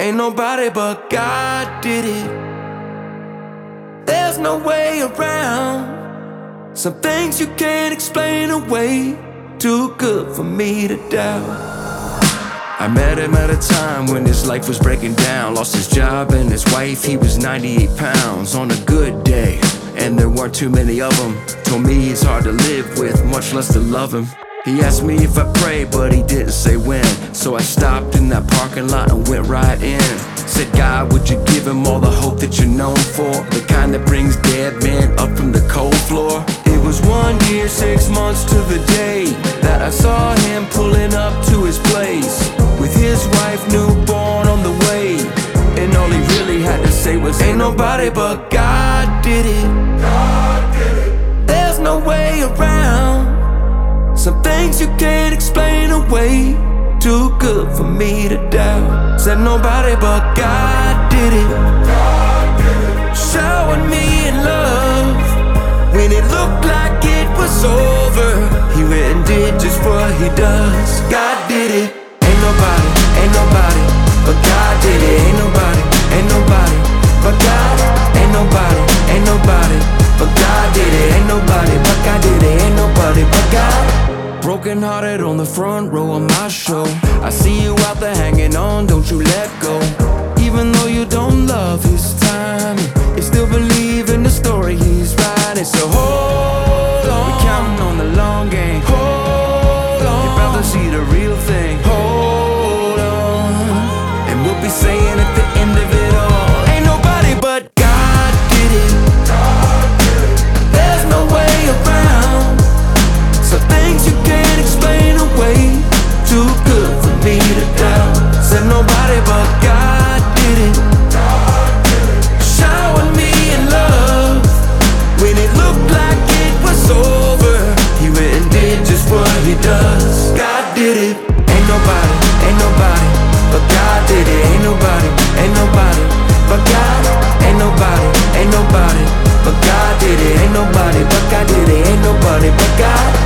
Ain't nobody but God did it. There's no way around. Some things you can't explain away. Too good for me to doubt. I met him at a time when his life was breaking down. Lost his job and his wife, he was 98 pounds on a good day, and there weren't too many of them. Told me he's hard to live with, much less to love him. He asked me if I prayed, but he didn't say when. So I stopped in that parking lot and went right in. Said, God, would you give him all the hope that you're known for? The kind that brings dead men up from the cold floor. It was 1 year, 6 months to the day that I saw him pulling up to his place, with his wife newborn on the way. And all he really had to say was, ain't nobody but God did it. God did it. There's no way around. Some things you can't explain away. Too good for me to doubt. Said nobody but God did it. God did it. Showered me in love when it looked like it was over. He went and did just what he does. God did it. Ain't nobody but God did it. Ain't nobody but God. Ain't nobody but God did it. Ain't nobody but God did it. Ain't nobody but God. Broken hearted on the front row of my show. I see you out there hanging on, don't you let go. Even though you don't love his time, you still believe in the story he's writing. So hold on, we're counting on the long game. Hold on, you'd rather see the real thing. Hold on, and we'll be saying at the end of it all, ain't nobody but God did it. There's no way around. Some things you can't explain away. Too good for me to doubt. Said nobody but God did it. Showered me in love when it looked like it was over. He went and did just what he does. God did it. Ain't nobody but God did it. Ain't nobody but God. Ain't nobody but God did it. Ain't nobody but God did it. Ain't nobody but God.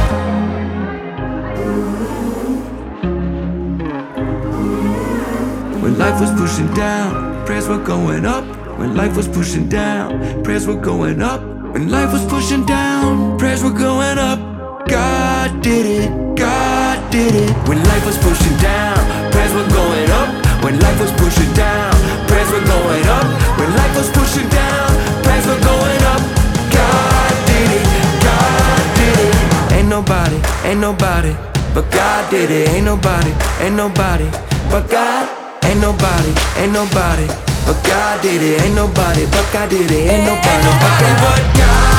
When life was pushing down, prayers were going up. When life was pushing down, prayers were going up. When life was pushing down, prayers were going up. God did it, God did it. When life was pushing down, prayers were going up. When life was pushing down, prayers were going up. When life was pushing down, prayers were going up. God did it, God did it. Ain't nobody but God did it. Ain't nobody but God. Ain't nobody but God did it. Ain't nobody but God did it. Ain't nobody but God.